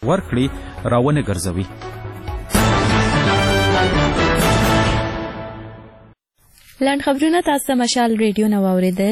ورکړي راونه ګرځوي. لاند خبرونه تاسو مشال ریډیو نو اوریدل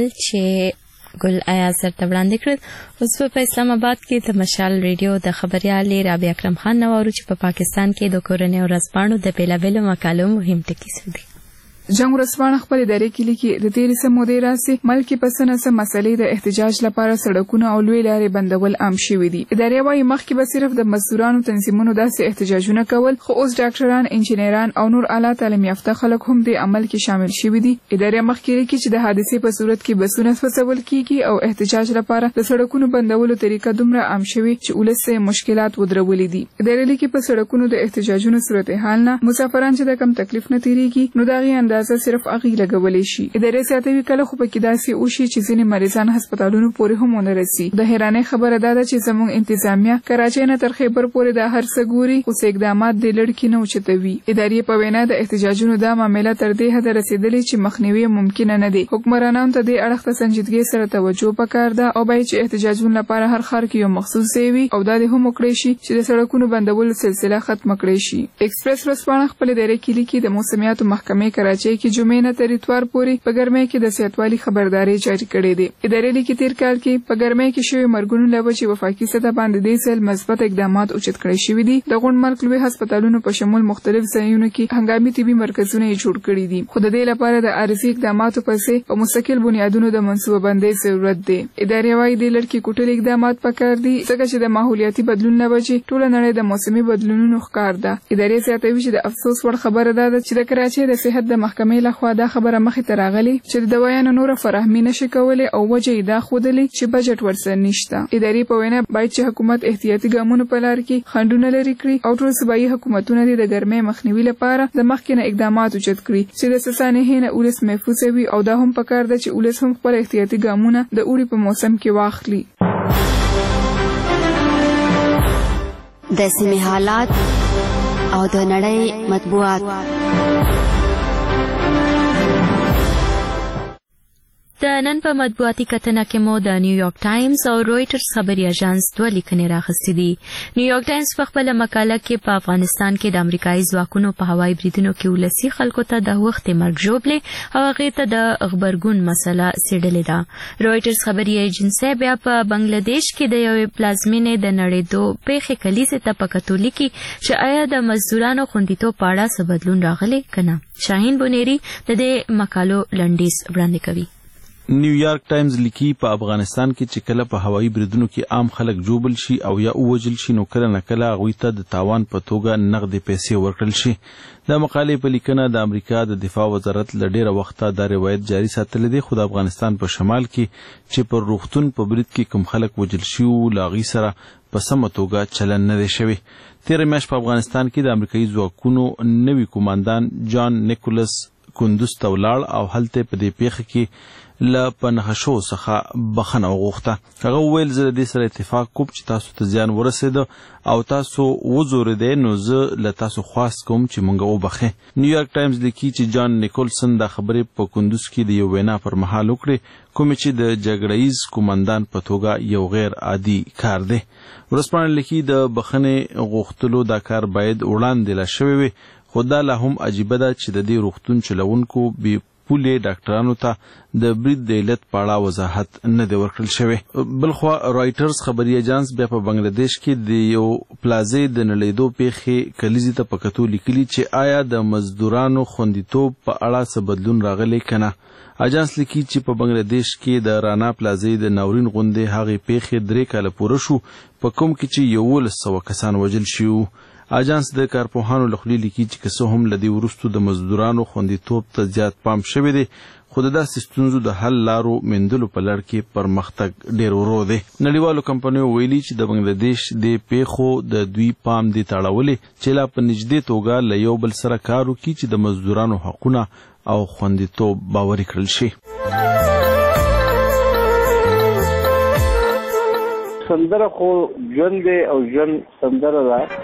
چې ګل آیا سره وړاندې کړل. اوس په اسلام آباد کې د مشال ریډیو د خبريال رابعه اکرم خان نو ورو چې په پاکستان کې د کورنۍ ورځپاڼو د بیلابېلو مقالو مهم ټکي سودي. جنگ ورځپاڼه خپل ادارې کې لیکي د تیرې سمودې راسي ملک په سنسه مسلې د احتجاج لپاره سړکونه او لوی لارې بندول عام شوي دي. ادارې وايي مخکې به صرف د مزدورانو تنظیمونو داسې احتجاجونه کول، خو اوس ډاکټران، انجینران او نور اعلی تعلیم یافته خلک هم د عمل کې شامل شوي دي. ادارې مخکې لیکي چې د حادثې په صورت کې بسونه فسول کیږي او احتجاج لپاره د سړکونو بندولو طریقه دومره عام شوي چې ولس مشکلات ودرولې دي. ادارې لیکي په سړکونو د احتجاجونو صورتحال نه مسافران چې د کم تکلیف نه تیریږي نو دغه اندازه صرف اغي لګولې شي. ادارې ساتوي کله خو پکې داسې وشي چې ځینې مریضان هسپتالونو پورې هم ونه رسي. د حیرانۍ خبره ده چې زموږ انتظامیه کراچۍ نه تر خیبر پورې د هر څه ګوري خو اقدامات د لړکی نه اوچتوي. ادارې په وینا د احتجاجونو دا معاملې تر دې حد رسیدلې چې مخنیوي ممکن نه دي. حکمرانانو ته د اړخ ته سنجیدګۍ سره توجه پکار ده او باید چې احتجاجونو لپاره هر ښار کې یو مخصوص ځای وي او دا د هم وکړي شي چې د سړکونو بندولو سلسله ختم کړي شي. ایکسپریس ورځپاڼه خپل ادارې کې لیکي د موسمیاتو محکمې کراچۍ کې جمعې نه تر اتوار پورې په ګرمۍ کې د صحتوالي خبرداري جاری کړې ده. ادارې لیکي تیر کال کې په ګرمۍ کې شوی مرګونو له وجې وفاقي سطح باندې د سیل مثبت اقدامات اوچت کړي شوي دي. د غونډ مرګ لوی هسپتالونو په شمول مختلف ځایونو کې هنګامي طبي مرکزونه جوړ کړي دي. خو د دې لپاره د عارضي اقداماتو پسې په مستقل بنیادونو د منصوبه بندۍ ضرورت دی. ادارې وايي د لړکی کوټل اقدامات پکار دي ځکه چې د ماحولیاتي بدلون نه وجې ټول نړۍ د موسمي بدلونونو ښکار ده. ادارې زیاتوي چې د افسوس وړ خبره ده چې د کراچۍ د صحت د محکمې لخوا دا خبره مخې ته راغلي چې د دوايانو نور فراهمي نشي کولای او وجه یې دا ښودلې چې بجټ ورسره نشته. ادارې په وینا باید چې حکومت احتیاطي ګامونه په لار کې خنډونه لري کړي او ټول صوبایي حکومتونه د ګرمۍ مخنیوي لپاره د مخکې نه اقدامات اوچت کړي چې د سسانې نه ولس محفوظ وي او دا هم پکار ده چې ولس هم خپل احتیاطي ګامونه د اوړي په موسم کې واخلي. د سیمې حالات او د نړۍ مطبوعات. د نن په مطبوعاتي کتنه کې مو د نیویارک ټایمز او رويټرز خبري اژانس دوه لیکنې راغستې دي. نیویارک ټایمز په خپل مقاله کې په افغانستان کې د امریکایي ځواکونو په هوایي بریدونو کې ولسي خلکو ته د وخت مرګ ژوبلې او هغه ته د خبرګون مسله سیډلې ده. رويټرز خبري ایجنسي بیا په بنگلاديش کې د یو پلازمینې د نړیدو پیښې کلیسې ته په کتولیکي چې آیا د مزدورانو خوندیتوب په اړه څه بدلون راغلی کنه. شاهین بونيري د دې مقالو لنډیز وړاندې کوي. نیویارک ټایمز لیکي په افغانستان کې چې کله په هوایي بریدونو کې عام خلک جوبل شي او یا ووجل شي نو کله نه کله هغوی ته د تاوان په توګه نغدې پیسې ورکړل شي. د مقالې په لیکنه د امریکا د دفاع وزارت له ډېره وخته دا روایت جاري ساتلی دی، خو د افغانستان په شمال کې چې پر روغتون په برید کې کوم خلک وجل شي له هغوی سره په سمه توګه چلن نه دی شوی. تېره میاشت په افغانستان کې د امریکایي ځواکونو نوي کوماندان جان نیکولس کندوز ته ولاړ او هلته په دې پیښه کې له پنهشو څخه بخنه وغوښته. هغه وویل زه د دې سره اتفاق کوم چې تاسو ته زیان ورسېده او تاسو وزورېدئ نو زه له تاسو خواست کوم چې مونږ وبخئ. نیویارک ټایمز لیکي چې جان نیکولسن دا خبرې په کندوز کې د یو وینا پر مهال وکړې کومې چې د جګړهیز کومندان په توګه یو غیر عادي کار دی. ورځپاڼه لیکي د بخښنې غوښتلو دا کار باید وړاندې لا شوی وي، خو دا لا هم عجیبه ده چې د دې روغتون چلوونکو بې پولې ډاکټرانو ته د برید د علت په اړه وضاحت نه دی ورکړل شوی. بلخوا رایټرز خبري ایجانس بیا په بنگلاديش کې د یو پلازې د نړیدو پیښې کلیزې ته په کتو لیکلي چې آیا د مزدورانو خوندیتوب په اړه څه بدلون راغلی کنه. اجانس لیکي چې په بنگلاديش کې د رانا پلازې د ناورین غونډې هغې پیښې 3 کاله پوره شو په کوم کې چې 1100 کسان وژل شوي. اجانس د کارپوهانو له خولې لیکي چې که څه هم له دې وروستو د مزدورانو خوندیتوب ته زیات پام شوی دی، خو د داسې ستونزو د حل لارو موندلو په لړ کې پرمختګ ډېر ورو دی. نړیوالو کمپنیو ویلي چې د بنگلاديش د پیښو د دوی پام دې ته اړولی چې لا په نږدې توګه له یو بل سره کار وکړي چې د مزدورانو حقونه او خوندیتوب باوري کړل شي. سندره خو ژوند دی او ژوند سندره ده،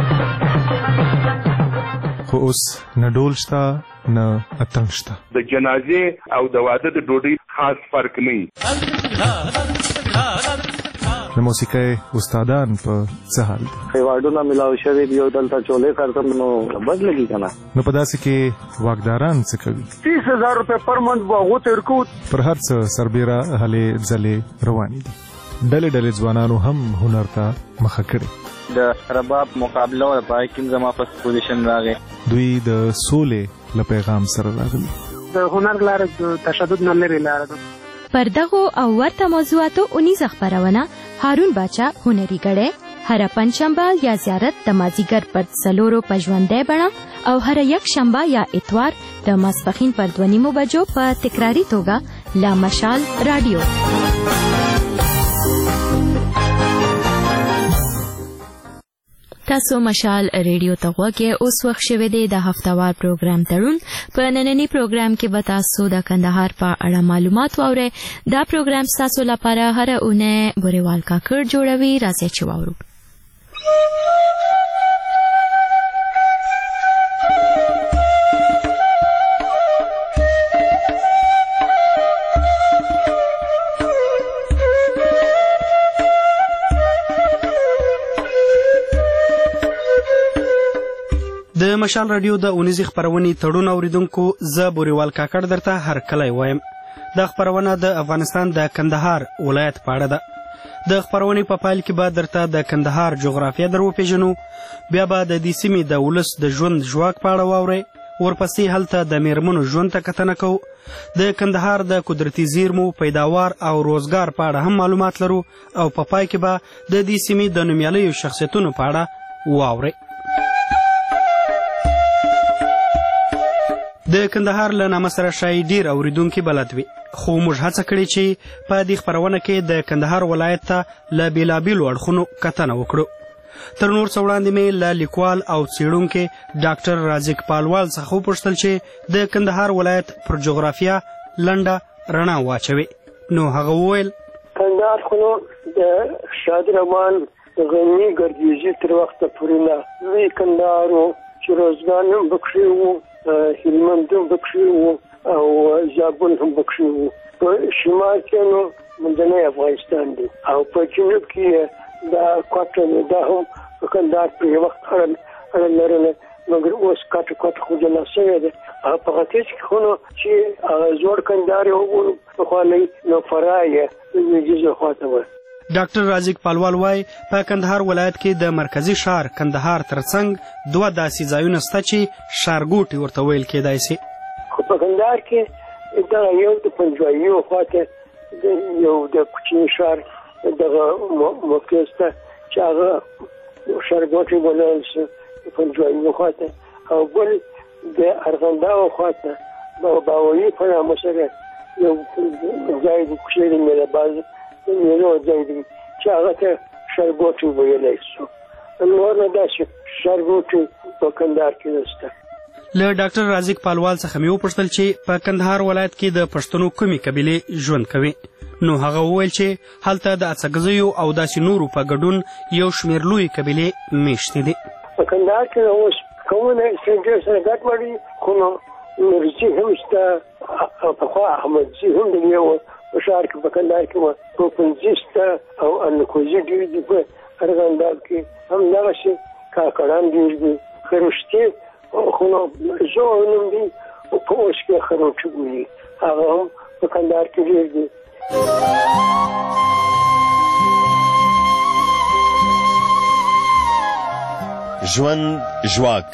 خو اوس نه ډول شته نه اتڼ شته. د جنازې او د واده د ډوډۍ خاص فرق نه د موسیقۍ استادان په څه حال دي؟ ایوارډونه ملاو شوي دي او دلته چولې کارتم نو بد لګي که نه. نو په داسې کې واکداران څه کوي؟ 30,000 روپۍ پر منت به هغو ته ورکوو. پر هر څه سربیره هلې ځلې روانې دي. ډلې ځوانانو هم هنر ته مخه کړې. د رباب مقابله وه، په هغې کې زما فسټ پوزیشن راغی. دوی د سولې له پیغام سره راغلي. د هنر لاره د تشدد نه لرې لاره ده. پر دغو او ورته موضوعاتو اونیزه خپرونه هارون باچا هنري ګړی هره پنجشنبه یا زیارت د مازدیګر پر 4 په ژوندۍ بڼه او هره یک شنبه یا اتوار د ماسپښین پر 2 بجو په تکراري توګه لا مشال رادیو. تاسو مشال ریډیو ته غوږی. اوس وخت شوی دی د هفتهوار پروګرام تړون. په نننی پروګرام کې به تاسو د کندهار په اړه معلومات واورئ. دا پروګرام تاسو لپاره هره اونۍ بوریوال کاکړ جوړوي. راځئ چې واورو. د مشال رادیو د اونیزې خپرونې تړون اوریدونکو، زه بوریوال کاکړ درته هرکلی وایم. دا خپرونه د افغانستان د کندهار ولایت په اړه ده. د خپرونې په پیل کې به درته د کندهار جغرافیه در وپېژنو، بیا به د دې سیمې د ولس د ژوند ژواک په اړه واورئ، ورپسې هلته د میرمنو ژوند ته کتنه کوو، د کندهار د قدرتي زیرمو، پیداوار او روزګار په اړه هم معلومات لرو، او په پای کې به د دې سیمې د نومیالیو شخصیتونو په اړه واورئ. د کندهار له نامه سره شایي ډیر اوریدونکي بلد وي، خو موږ هڅه کړې چې په دې خپرونه کې د کندهار ولایت ته له بېلابېلو اړخونو کتنه وکړو. تر نور څه وړاندې مې له لیکوال او څېړونکي ډاکټر رازق پالوال څخه وپوښتل چې د کندهار ولایت پر جغرافیه لنډه رڼا واچوي. نو هغه وویل: کندهار خو نو د شادروان د غني ګردیزي تر وخته پورې نه لوی کندهار و چې روزګان هم پکښې و، هلمند هم پکښې و او زابل هم پکښې و. په شمال کې نو منځنی افغانستان دی او په جنوب کې دا کوټه دا هم په کندهار په یو وخت اړه لرله، مګر اوس کوټه خو جلا شوې ده. په ختیځ کې خو نو چې زوړ کندهار یې وګورو پخوانی نو فراه یې لویدیځه خواته وه. ډاکټر رازق پالوال وایي په کندهار ولایت کې د مرکزي ښار کندهار ترڅنګ 2 داسې ځایونه شته چې ښارګوټي ورته ویل کېدای شي. خو په کندهار کې دا یو د پنجواییو خواته یو د کوچني ښار دغه موقع شته چې هغه ښارګوټي بلل شي د پنجواییو خواته، او بل د ارغنداو خواته باوایي په نامه سره یو ځای د کوچني د میلهباز یو ځای دی چې هغه ته ښارګوټي ویلی شو. نور نه داسې ښارګوټي په کندهار کې نشته. له ډاکټر رازق پالوال څخه مې وپوښتل چې په کندهار ولایت کې د پښتنو کومې قبیلې ژوند کوي. نو هغه وویل چې هلته د اڅګزیو او داسې نورو په ګډون یو شمېر لویې قبیلې میشتې دي. په کندهار کې اوس قومونه ډېر سره ګډوډ دي، خو نو نورزي هم شته، پخوا احمدزي هم د یو په ښار کې په کندهار کې وه، توپنځي شته او انکوزي ډېر دي، په ارغنداب کې همدغسې کاکړان ډېر دي، خروشتي خو نو زوړ نوم دي، په اوس کې خروټي بولي، هغه هم په کندهار کې ډېر دي. ژوند ژواک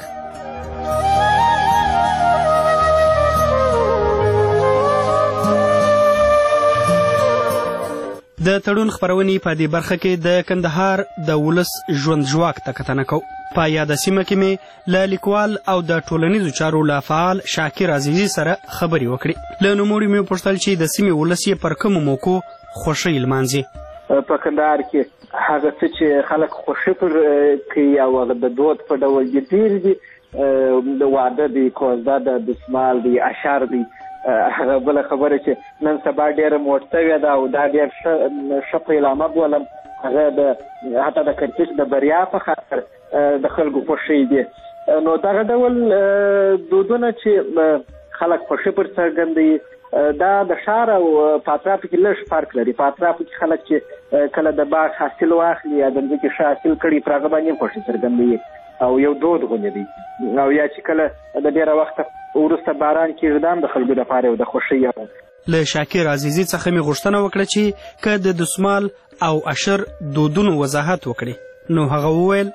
د تړون خپرونې په دې برخه کې د کندهار د ولس ژوند ژواک ته کتنه کوو. په یاده سیمه کې مې له لیکوال او د ټولنیزو چارو له فعال شاکر عزیزي سره خبرې وکړې. له نوموړي مې وپوښتل چې د سیمې ولس یې پر کومو موقعو خوښۍ لمانځي. په کندهار کې هغه څه چې خلک خوښي پر کوي او هغه د دود په ډول یې ډېر دي، د واده دی، کوزده ده، دسمال دی، اشر دی. هغه بله خبره چې نن سبا ډېره موټ شوې ده او دا ډېر ښه پیلامه بولم، هغه حتی د کرکټ د بریا په خاطر د خلکو خوښۍ دي. نو دغه ډول دودونه چې خلک خوښي پر څرګندوي دا د ښار او په اطرافو کې لږ فرق لري. په اطرافو کې خلک چې کله د باغ حاصل واخلي یا د ځمکې ښه حاصل کړي پر هغه باندې خوښي څرګندوي او یو دود غوندې دی، او یا چې کله د ډېره وخته وروسته باران کېږي دا هم د خلکو دپاره یو د خوښۍ. له شاکر عزیزي څخه مې غوښتنه وکړه چې که د دسمال او اشر دودونو وضاحت وکړي، نو هغه وویل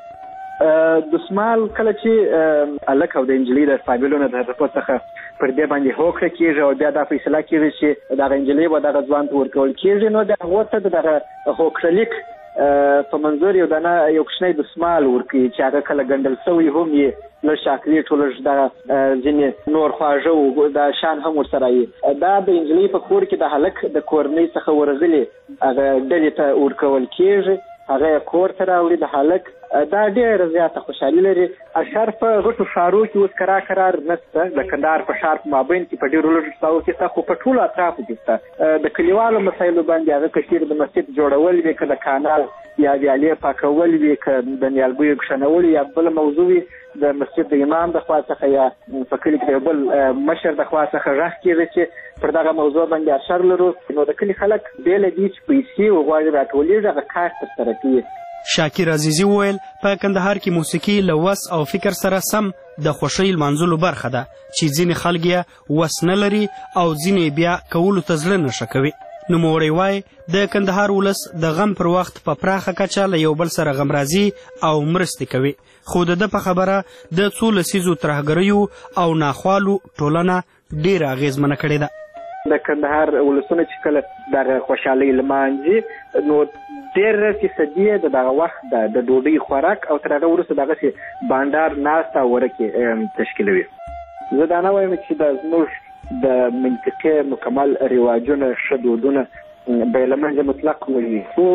دسمال کله چې هلک او د نجلۍ د قابلونو د طرفو څخه پر دې باندې هوکړه کېږي او بیا دا فیصله کېږي چې دغه نجلۍ به دغه ځوان ته ورکول کېږي، نو د هغو ته د دغه هوکړلیک په منظور یو دانه یو کوچنی دسمال ورکوي چې هغه کله ګنډل شوی هم یې لږ چاکلیټ و لږ دغه ځینې نور خواږه و دا شان هم ورسره وي. دا د نجلۍ په کور کې د هلک د کورنۍ څخه ورغلي هغه ډلې ته ورکول کېږي، هغه یې کور ته راوړي د هلک. دا ډېره زیاته خوشحالي لري. اشر په غټو ښارو کې اوس کرار نشته، د کندهار په ښار په مابین کې په ډېرو لږو ساحو کې شته، خو په ټولو اطرافو کې شته. د کلیوالو مسایلو باندې هغه که چېرې د مسجد جوړول وي، که د کانال یا ویالې پاکول وي، که د نیالګیو کښېنول یا بله موضوع وي، د مسجد د امام د خوا څخه یا په کلي کې د یو بل مشر د خوا څخه غږ کېږي چې پر دغه موضوع باندې اشر لرو، نو د کلي خلک بې له دې چې پیسې وغواړي راټولېږي هغه کار ترسره کوي. شاکر عزیزي وویل په کندهار کې موسیقي له وس او فکر سره سم د خوښۍ لمانځلو برخه ده چې ځینې خلک یې وس نه لري او ځینې بیا کولو ته زړه نښه کوي. نوموړی وایي د کندهار ولس د غم پر وخت په پراخه کچه له یو بل سره غمرازي او مرستې کوي، خو د ده په خبره د څو لسیزو ترهګریو او ناخوالو ټولنه ډېره اغېزمنه کړې ده. د کندهار ولسونه چې کله دغه خوشحالۍ لمانځي نو ډېره فیصدي د دغه وخت د ډوډۍ خوراک او تر هغه وروسته دغسې بانډار ناسته او ورکې تشکیلوي. زه دا نه وایم چې دا زموږ د منطقې مکمل رواجونه ښه دودونه به یې له منځه مطلق ووي، خو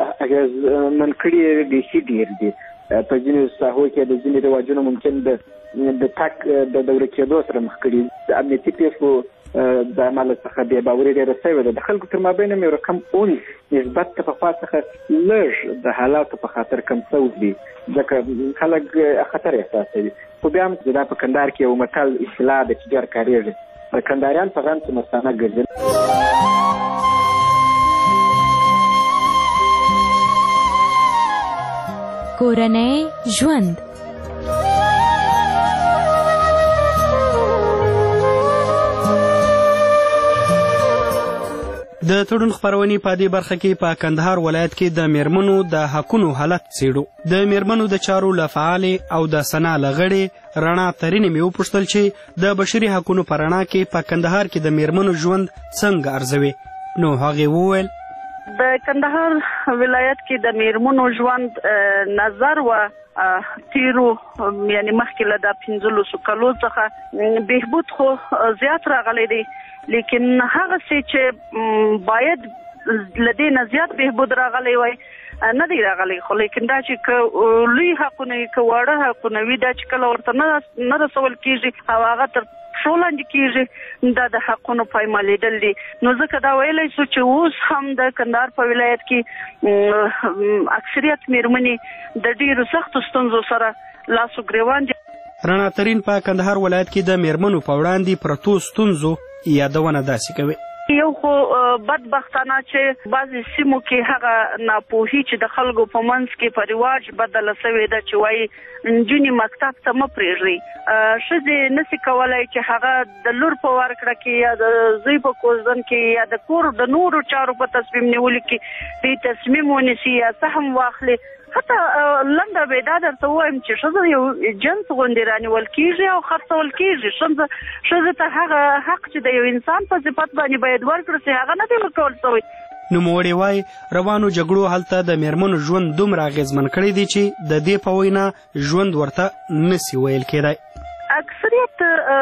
اغېزمن کړي بیخي ډېر دي. په ځینو ساحو کې د ځینې رواجونه ممکن د تک د دوره کېدو سره مخ کړي. د امنیتي پیښو د عمله څخه بې باوري ډېره سوې ده. د خلکو تر مابین هم یو رقم نسبت ته په خوا څخه لږ د حالاتو په خاطر کم شوی دي، ځکه خلک خطر احساسوي. خو بیا هم دا په کندهار کې یو متل اصطلاح ده چې ډېر کارېږي، کندهاریان په غم کې مستانه ګرځي. کورنۍ ژوند د تړون خپرونې په دې برخه کې په کندهار ولایت کې د میرمنو د حقونو حالت څیړو. د میرمنو د چارو له فعالې او د سنا له غړې رڼا ترینې مې وپوښتل چې د بشري حقونو په رڼا کې په کندهار کې د میرمنو ژوند څنګه ارزوي، نو هغې وویل د کندهار ولایت کې د میرمنو ژوند نظر و تیرو یعنی مخکې له د 15 کالو څخه بهبود خو زیات راغلی دی، لیکن هغه څه چې باید له دې نه زیات بهبود راغلی وای نه دی راغلی. خو لیکن دا چې که لوی حقونه وي که واړه حقونه وي دا چې کله ورته نه رسول کېږي او هغه تر پښو لاندې کېږي دا د حقونو پایمالېدل دي. نو ځکه دا ویلی شو چې اوس هم د کندهار په ولایت کې اکثریت میرمنې د ډېرو سختو ستونزو سره لاس و ګرېوان دي. رڼا ترین په کندهار ولایت کې د میرمنو په وړاندې پرتو ستونزو یادونه داسې کوي. یو خو بدبختانه چې بعضې سیمو کې هغه ناپوهي چې د خلکو په منځ کې په رواج بدله سوې ده چې وایي نجونې مکتب ته مه پرېږدئ. ښځې نسي کولی چې هغه د لور په ورکړه کې یا د زوی په کوزدن کې یا د کور د نورو چارو په تصمیم نیولو کې دې تصمیم ونیسي یا سهم واخلي. حتی لنډه بېدا درته ووایم چې ښځه یو جنس غوندې رانیول کېږي او خرڅول کېږي. ښځې ته هغه حق چې د یو انسان په صفت باندې باید ورکړل سي هغه نه دی ورکول سوی. نوموړی وایي روانو جګړو هلته د میرمنو ژوند دومره اغېزمن کړی دی چې د دې په وینا ژوند ورته نسي ویل کېدی. اکثریت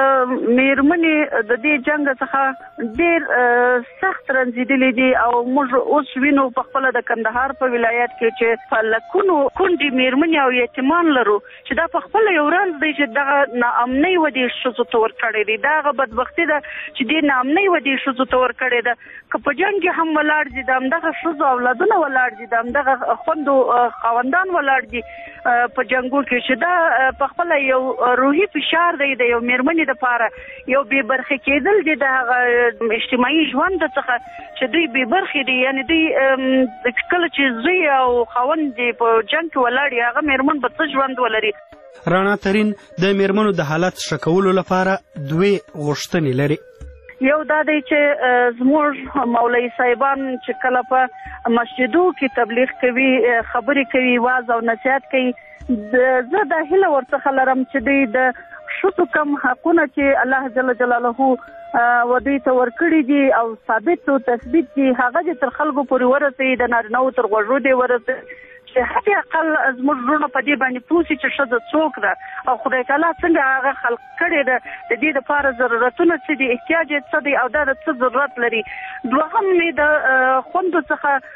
میرمنې د دې جنګ څخه ډېر سخت رنځېدلې دي او موږ اوس وینو په خپله د کندهار په ولایت کې چې په لکونو کونډې میرمنې او یتیمان لرو چې دا په خپله یو رنځ دی چې دغه ناامنۍ ودې ښځو ته ورکړې دي. دا هغه بدبختي ده چې دې ناامنۍ ودې ښځو ته ورکړې ده. که په جنګ کې هم ولاړ دي د همدغه ښځو اولادونه ولاړ دي د همدغه خوندو خاوندان ولاړ دي په جنګو کې چې دا په خپله یو روحي فشار دی د یو میرمنې ټولنې لپاره یو بې برخې کېدل دي د هغه اجتماعي ژوند څخه چې دوی بې برخې دي. یعنې دوی کله چې زوی او خاوند دې په جنګ کې ولاړ هغه میرمن به څه ژوند ولري. رانا ترین د میرمنو د حالت ښه کولو لپاره دوی غوښتنې لري. یو دا دی چې زموږ مولوي صاحبان چې کله په مسجدو کې تبلیغ کوي خبرې کوي واعظ او نصیحت کوي زه دا هیله ورڅخه لرم چې دوی د ښځو کم حقونه چې الله جل جلاله دوی ته ورکړي دي او ثابت او تثبیت دي هغه دې تر خلکو پورې ورسوي د نارینهو تر غوږو دې ورسوي چې حتی اقل زموږ وروڼه په دې باندې پوه شي چې ښځه څوک ده او خدای تعالی څنګه هغه خلق کړې ده د دې دپاره ضرورتونه څه دي احتیاج یې څه دی او دا د څه ضرورت لري. دوهم مې د خوندو څخه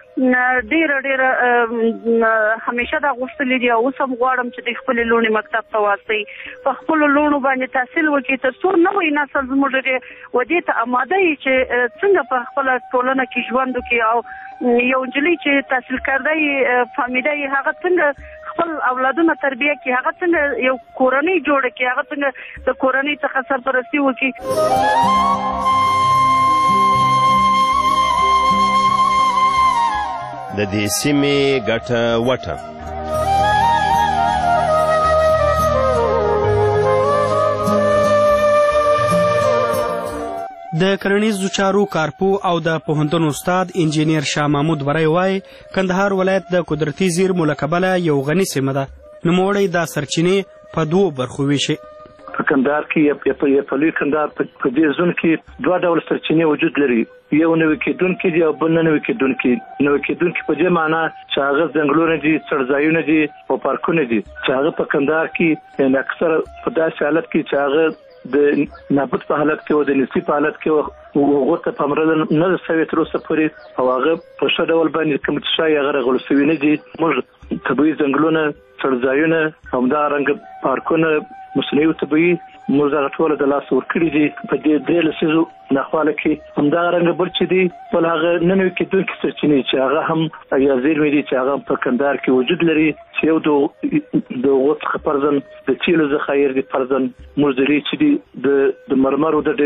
ډېره همیشه دا غوښتلي دي او اوس هم غواړم چې دوی خپلې لوڼې مکتب ته واستوي په خپلو لوڼو باندې تحصیل وکړي تر څو نوی نسل زموږ ودې ته اماده وي چې څنګه په خپله ټولنه کې ژوند وکړي او یو نجلۍ چې تحصیل کرده یې فامیده یې هغه څنګه خپل اولادونه تربیه کړي هغه څنګه یو کورنۍ جوړه کړي هغه څنګه د کورنۍ څخه سرپرستي وکړي. د دې سیمې ګټه وټه د کرنیزو چارو کارپو او د پوهنتون استاد انجینیر شاه محمود برای وایي کندهار ولایت د قدرتي زیرمو له کبله یو غني سیمه ده. نوموړی دا سرچینې په دوو برخو ویشي. په کندهار کې په لوی کندهار په دې زون کې دوه ډول سرچینې وجود لري. یو نوي کېدونکي دي او بل نه نوي کېدونکي. نوي کېدونکي په دې معنا چې هغه ځنګلونه دي څړځایونه دي او پارکونه دي چې هغه په کندهار کې یعنې اکثره په داسې حالت کې چې هغه د نابود په حالت کې او د نسبي په حالت کې هغو ته پاملرنه نه ده سوې تر اوسه پورې او هغه په ښه ډول باندې کوم چې ښایي هغه رغول سوي نه دي. موږ طبیعي ځنګلونه څړځایونه همدارنګه پارکونه مصنوعي طبیعي موږ دغه ټوله د لاسه ورکړي دي په دې درې لسیزو ناخواله کې. همدارنګه بل چې دي بل هغه نه نوي کېدونکي سرچینې چې هغه هم یا زیرمې دي چې هغه په کندهار کې وجود لري چې یو د هغو څخه فرضاً د تیلو ذخایر دي فرضاً موږ چې دي د مرمرو د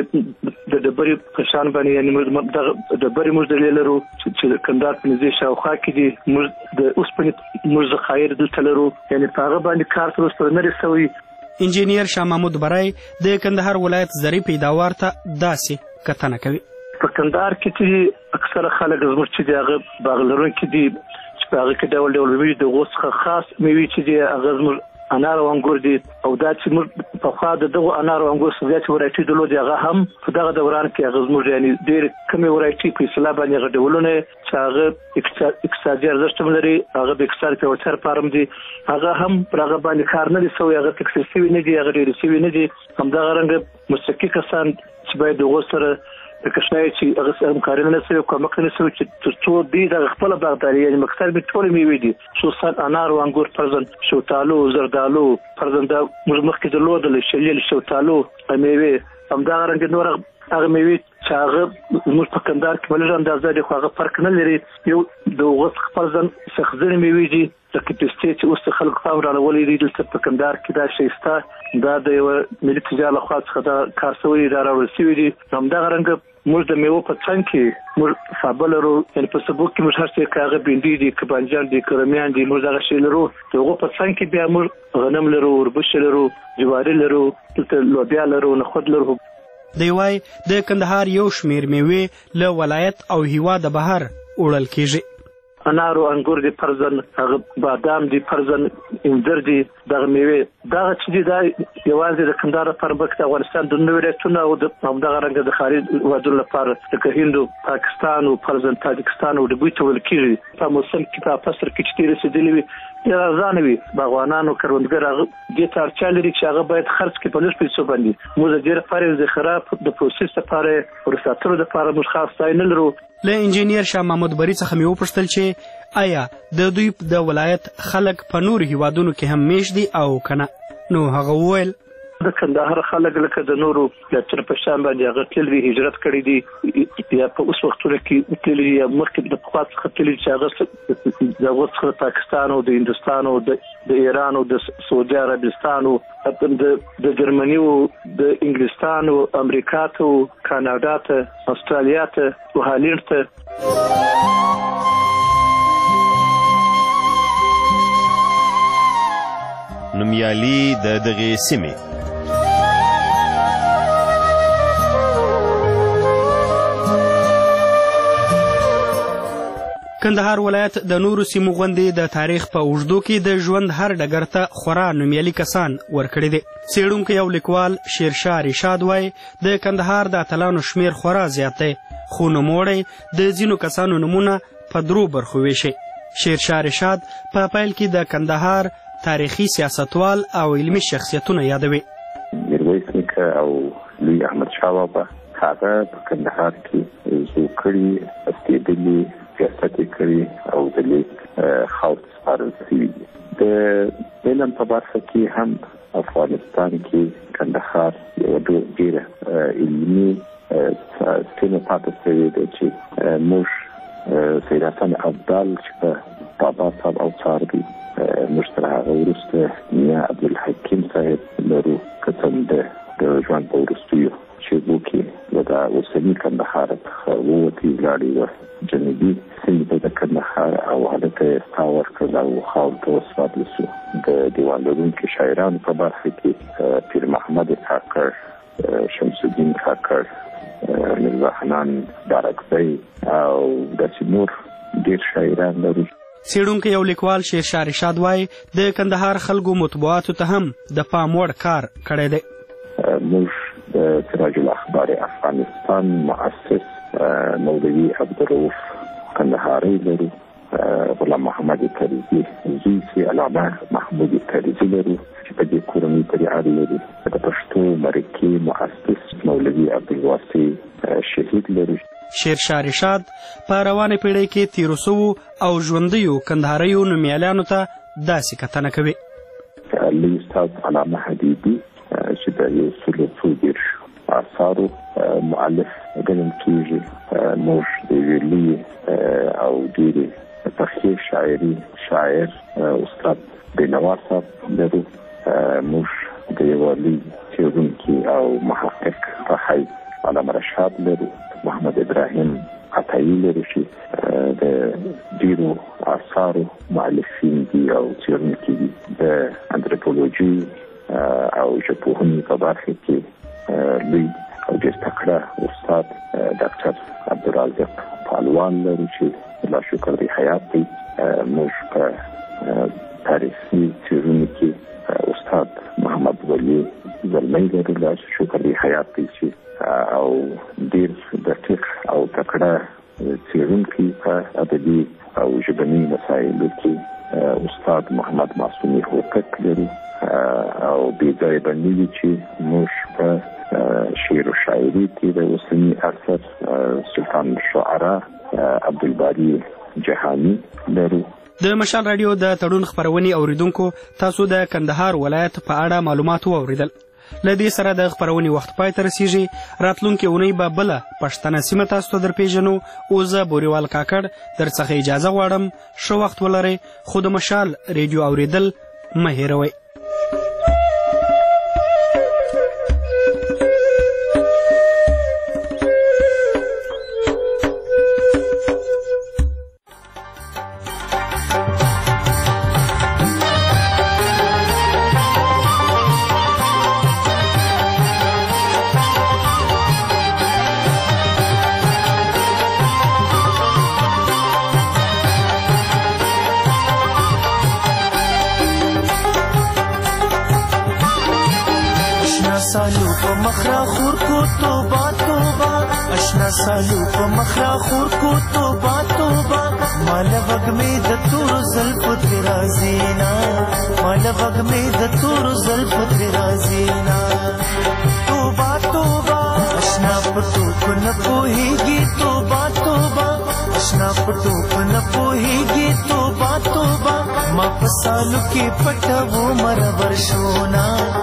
ډبرې په شان باندې یعنې دغه ډبرې موږ درې لرو چې د کندهار په نږدې شاوخوا کې دي. موږ د اوسپنې موږ ذخایر دلته لرو یعنې په هغه باندې کار تر اوسه نه دی سوی. انجینیر شاه محمود برای د کندهار ولایت زرعي پیداوار ته داسې کتنه کوي. په کندهار کې چې اکثره خلک زموږ چې دي هغه باغ لرونکي دي چې په هغه کې ډول ډول مېوې د هغو څخه خاص مېوې چې دي هغه زموږ انار او انګور دي او دا چې موږ پخوا د دغو انار او انګور څخه زیاتې ورایټي درلودې هغه هم په دغه دوران کې هغه زموږ یعنې ډېرې کمې ورایټي په اصطلاح باندې هغه ډولونه چې هغه اقتصادي ارزښت هم لري هغه د اقتصاد پیاوړتیا لپاره هم دي هغه هم پر هغه باندې کار نه دی سوی هغه تکثیر سوي نه دي هغه ډېرې سوي نه دي. همدغه رنګه مستقي کسان چې باید د هغو سره لکه شاید چې هغه همکاري نه سوي کومک نه سوي چې تر څو دوی دغه خپله باغداري یعنې مقصد مې ټولې مېوې دي خصوصا انار او انګور فرضاً شوتالو زردالو فرضاً دا موږ مخکې درلودل شلیل شوتالو مېوې همدغه رنګه نور هغه مېوې چې هغه زموږ په کندهار کې په لږه اندازه دي خو هغه فرق نه لري. یو د هغو څخه فرضاً سختځنې مېوې دي لکه پستې چې اوس د خلکو پام راړولی دی دلته په کندهار کې دا شی شته دا د یوه ملي تجارت لخوا څخه دا کار سوی دا راوړل سوي دي. همدغه رنګه موږ د میوو په څنګ کې موږ فابه لرو یعنې په سبو کې موږ هر څه که هغه بینډي دي که بانجان دي که رومیان دي موږ دغه شی لرو. د هغو په څنګ کې بیا موږ غنم لرو وربشې لرو جواري لرو دلته لوبیا لرو نخود لرو. دی وایي د کندهار یو شمېر میوې له ولایت او هیواده بهر وړل کېږي. انار او انګور دي فرضاً هغه بادام دي فرضاً انځر دي دغه میوې دغه چې دي دا یوازې د کندهار لپاره بلکې د افغانستان د نورو ولایتونو او همدغه رنګه د خارج هېوادونو لپاره لکه هند او پاکستان او فرضاً تاجکستان او دوی ته ویل کېږي. په موسم کې په فصل کې چې تېرې رسېدلې وي ډېر ارزانه وي. باغوانان او کروندګر هغه دې ته اړتیا لري چې هغه باید خرڅ کړي په لږ پیسو باندې. موږ د دې لپاره یې ذخیره د پروسس لپاره او د ساتلو لپاره موږ خاص ځای نه لرو. له انجینیر شاه محمود بري څخه مې وپوښتل چې آیا د دوی د ولایت خلک په نورو هیوادونو کې هم میشت دي او که نه؟ نو هغه وویل د کندهار خلک لکه د نورو د په شان باندې هغه تلوي هجرت کړی دي یا په اوس وختونو کې تلوي یا مخکې د پخوا څخه تلوي چې هغه د اوس پاکستان او د هندوستان او د ایران او د سعودي عربستان او د جرمني او د انګلستان او امریکا ته او کاناډا ته استرالیا ته او هالند ته نومیالي د دغې سیمې کندهار ولایت د نورو سیمو غوندې د تاریخ په اوږدو کې د ژوند هر ډګر ته خورا نومیالي کسان ورکړي دي. څېړونکی او لیکوال شیرشاه رشاد وایي د کندهار د اتلانو شمیر خورا زیات دی، خو نوموړی د ځینو کسانو نومونه په 3 برخو ویشي. شیرشاه رشاد په پیل کې د کندهار تاریخي سیاستوال او علمي شخصیتونه یادوي. میرویس نیکه او لوی احمدشاه بابا هغه په کندهار کې زو کړي استېدلي سیاست یې کړي او د لیک خاوت سپارل شوي دي. د علم په برخه کې هم افغانستان کې کندهار یوه ډېره علمي سیمه پاتې شوې ده چې موږ سید حسن ابدال چې په بابا صاحب او څاروي موږ تر هغه وروسته میا عبدالحکیم صاحب لرو که څه د ژوند په وروستیو شېبو کې د اوسني کندهار څخه ووتې ولاړې وه جنوبي سیمې ته د کندهار او هلته یې ستا ورکړل او خاورو ته وسپارل شو. د دیوان لرونکي شاعرانو په برخه کې پیر محمد کاکړ، شمس الدین کاکړ، میرزا حنان بارکزی او داسې نور ډېر شاعران لرو. څېړونکی او لیکوال شیرشاه رشاد وایي د کندهار خلکو مطبوعاتو ته هم د پام وړ کار کړی دی. موږ د سراج الاخبار افغانستان مؤسس مولوي عبدالرؤوف کندهاري لرو، غلام محمد طریزي زوی چې علامه محمود طریزي لرو چې په دې کورنۍ پورې اړه لري. د پښتو مرکې مؤسس مولوي عبدالواسع شهید لرو. شیرشاه رشاد په روانه پیړۍ کې تیرو سوو او ژوندیو کندهاریو نومیالیانو ته داسې کتنه کوي. لوی استاد علامه حبیبي چې د 130 آثارو مؤلف ګڼل کېږي. موږ د یوې لویې او ډېرې پخې شاعر استاد بینوا صاحب لرو. موږ د یوه لوی څېړونکي او محقق په حیث علامه رشاد لرو. محمد ابراهیم عطایي لرو چې د ډېرو آثارو مؤلفین دي او څېړونکي دي. د انتروپولوژي او ژبپوهنې په برخه کې لوی او ډېر تکړه استاد ډاکټر عبدالرازق پالوان لرو چې الله شکر دی حیات دی. موږ په تاریخي څېړنو کې استاد محمد ولی زلمی لرو، الله شکر دی حیات دی چې او ډېر دقیق او تکړه څېړونکي په ادبي او ژبني مسایلو کې استاد محمد معصومي هوتک لرو. او بې ځایه به نه وي چې موږ په شعر و شاعري کې د اوسني عصر سلطان الشعراء عبدالباري جهاني لرو. د مشال راډیو د تړون خپرونې اوریدونکو تاسو د کندهار ولایت په اړه معلومات واوریدل. له دې سره د خپرونې وخت پای ته رسیږي. راتلونکې اونۍ به بله پښتنه سیمه تاسو ته درپېژنو. اوس زه بوریوال کاکړ درڅخه اجازه غواړم. ښه وخت ولرئ، خو د مشال ریډیو اوریدل مه هېروئ. سالو په مخرا خور کو توبه توبه، اشنا سالو په مخرا خور کو توبه توبه. مال وګ می د تور زلف تیرا زینا، مال وګ می د تور زلف تیرا زینا. توبه توبه اشنا پټو کو نه پوهیږي، توبه توبه اشنا پټو کو نه پوهیږي، توبه توبه. ما په سالو کې پټو مر ورشونا، ما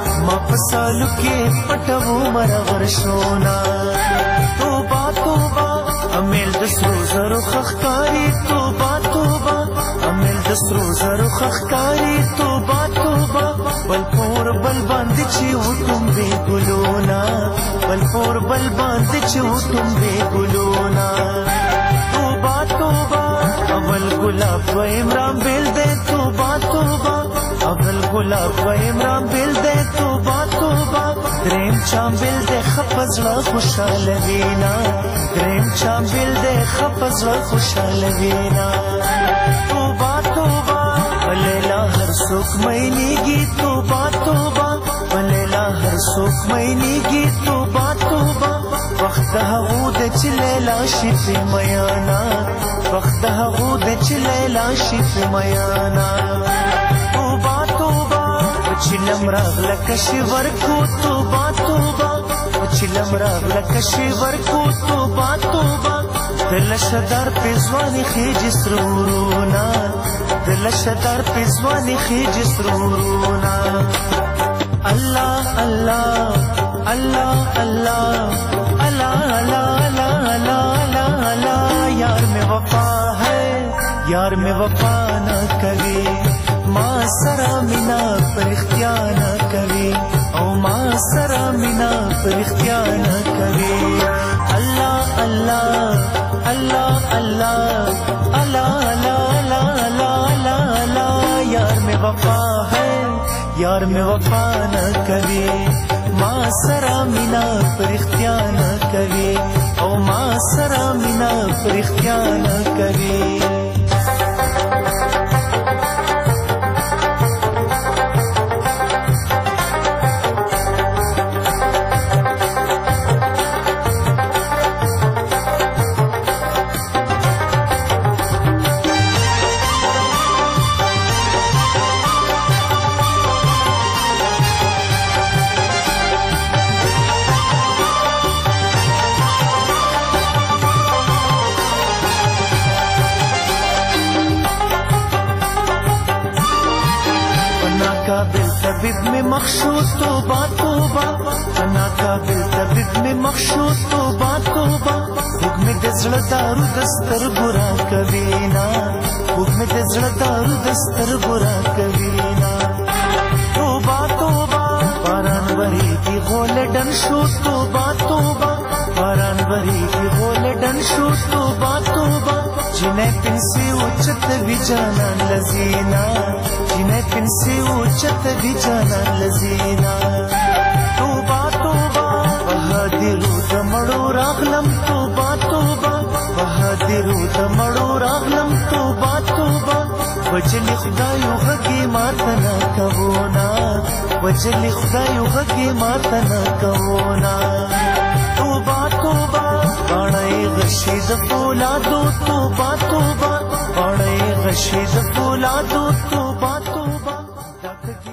پسالو کې پټو مرغر شونا توبه توبه امیل د سرو زرو خخکاری توبه توبه امیل د سرو زرو خخکاری توبه توبه بل پور بل باندې چې وټم به ګلونا بل پور بل باندې چې وټم به ګلونا توبه توبه اول ګلاب و عمران بیل دے توبه توبه اول ګلاب و عمران بیل دے توبه توبه دریم چامبل دے خپزړه خوشاله وینا دریم چامبل دے خپزړه خوشاله وینا توبه توبه ولیلا هر څوک مینېږي توبه توبه ولیلا هر څوک مینېږي توبه توبه وخت د هغو د چې لیلا شي پې میانا وخت د هغو د چې لیلا شي پې میانا توبه توبه چلم راغله کشي ورکو توبه توبه چلم راغله کشي ورکو توبه توبه دلشدار پېزوانې خېجې سرورونا دلشدار پېزوانې خېجې سرورونا الله الله الله الله الله الله الله الله الله यार में वफा है यार में वफा न करे माँ सरा मिना पर इख्तियार न करे ओ माँ सरा मिना पर इख्तियार न करे अल्लाह अल्लाह अल्लाह अल्लाह अल्लाह अल्लाह अल्लाह अल्लाह अल्लाह यार में वफा है यार में वफा न करे माँ सरा मिना पर इख्तियार न करे ओ माँ सरा मिना पर इख्तियार न करे तबीब में मखशूद तोबा तोबा अना काबिल तबीब में मखशूद तोबा तोबा हुक्म दजल दारू दस्तर बुरा कबीना हुक्म दजल दारू दस्तर बुरा कबीना तोबा तोबा बारान बरी की गोले डन शूद तोबा तोबा बारान बरी की गोले डन शूद तोबा तोबा जिन्हें पिंसी उच्चत विजाना लजीना जिन्हें पिंसी उच्चत विजाना लजीना तोबा तोबा बहादिरू दमड़ो रागलम तोबा तोबा बहादिरू दमड़ो रागलम तोबा तोबा वजली खुदायो गगी मातना कवोना वजली खुदायो गगी मातना कवोना तोबा तोबा बाणाए गशीद फौलादो तोबा तोबा बाणाए गशीद फौलादो तोबा तोबा